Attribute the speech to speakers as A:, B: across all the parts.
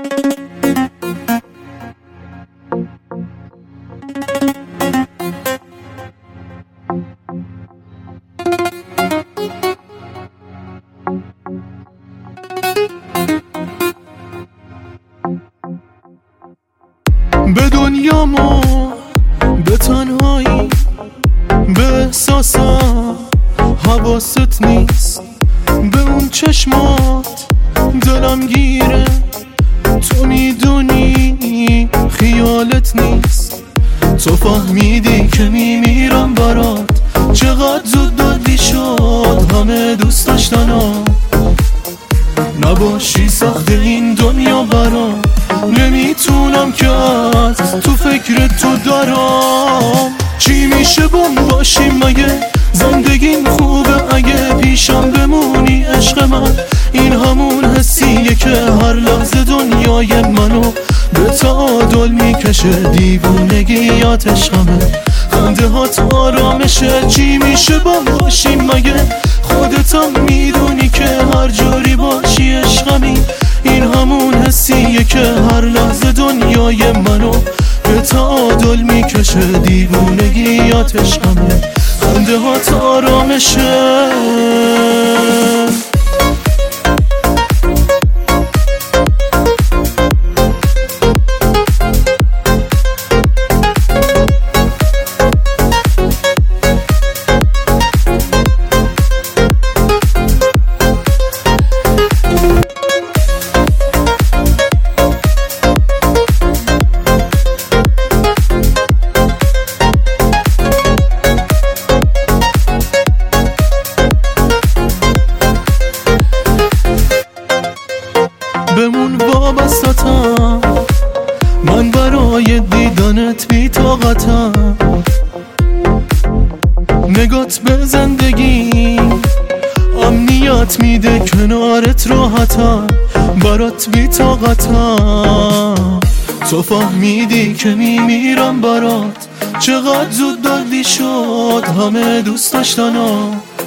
A: به دنیامو به تنهایی به احساسا حواست نیست، به اون چشمات دلم گیره، تو میدونی خیالت نیست. تو فهمیدی که میمیرم برات، چقدر زود دادی شد همه دوست داشتنا. نباشی سخت این دنیا برام، نمیتونم که از تو فکر تو دارم. چی میشه با باشیم مگه؟ زندگیم خوبه اگه پیشم بمونی عشق من. این همون حسیه که هر لحظه دنیای منو به تعادل میکشه. دیوونگیات عشقمه، خنده هات آرامشه. چی میشه با باشیم مگه؟ خودتم میدونی که هر جوری باشی عشقمی. این همون حسیه که هر لحظه دنیای منو به تعادل میکشه. دیوونگیات عشقمه، خنده هات آرامشه. بمون وابستم، من برای دیدنت بی طاقتم. نگات به زندگی امنیت میده، کنارت راحتم، برات بی طاقتم. تو فهمیدی که میمیرم برات، چقدر زود دادی شد همه دوست داشتنا.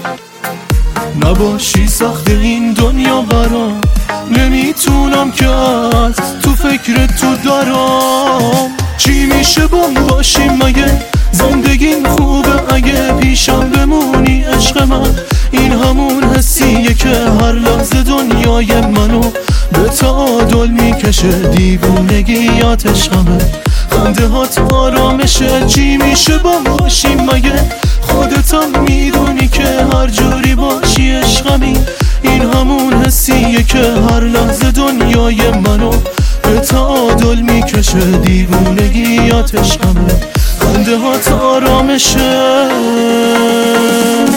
A: نباشی سخت این دنیا برام، نمیتونم که از تو فکر تو دارم. چی میشه با باشیم مگه؟ زندگیم خوبه اگه پیشم بمونی عشق من. این همون حسیه که هر لحظه دنیای منو به تعادل میکشه. دیوونگیات عشقمه، خنده هات آرامشه. چی میشه با باشیم مگه؟ خودتم میدونی که هر جوری باشی عشقمی. این همون حسیه که هر لحظه دنیای منو به تعادل میکشه. دیوونگیات عشقمه، خنده هات آرامشه.